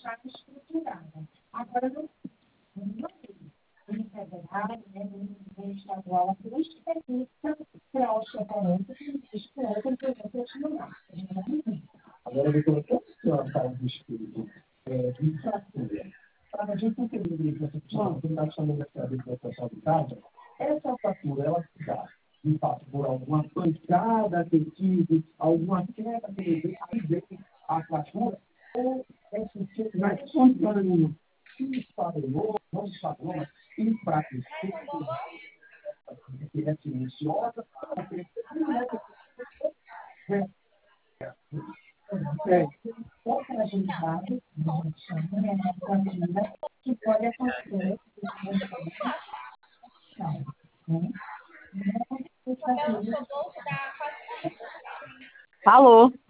Agora, doutora, como a senhora fala do espírito de fratura? Para a gente entender que essa pessoa que está chamando de pessoa de casa, essa fratura, ela se dá, de fato, por alguma pancada que tive, alguma queda que levei, aí vem a fratura, ou é sentido mais espontâneo, se esfacelou, não se esfacelou, mas enfraqueceu, que é silenciosa, é, Falou.